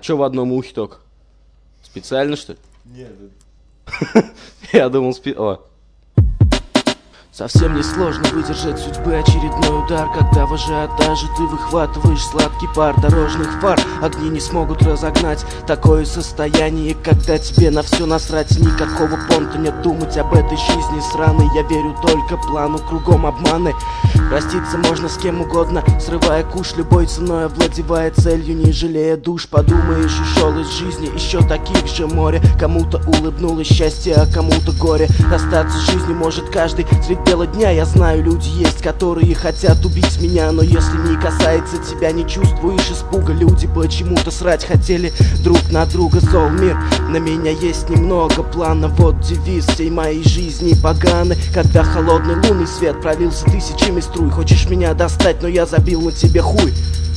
Че в одном ухе только? Специально, что ли? Нет. Я думал, Совсем не сложно выдержать судьбы очередной удар, когда в ажиотаже ты выхватываешь сладкий пар дорожных фар. Огни не смогут разогнать такое состояние, когда тебе на все насрать. Никакого понта нет думать об этой жизни сраной. Я верю только плану, кругом обманы. Проститься можно с кем угодно, срывая куш любой ценой, овладевая целью, не жалея душ. Подумаешь, ушел из жизни еще таких же море. Кому-то улыбнулось счастье, а кому-то горе. Расстаться с жизнью может каждый средь бела дня. Я знаю, люди есть, которые хотят убить меня, но если не касается тебя, не чувствуешь испуга. Люди почему-то срать хотели друг на друга. Зол мир, на меня есть немного плана. Вот девиз всей моей жизни поганый. Когда холодный лунный свет пролился тысячами струй. Хочешь меня достать, но я забил на тебе хуй.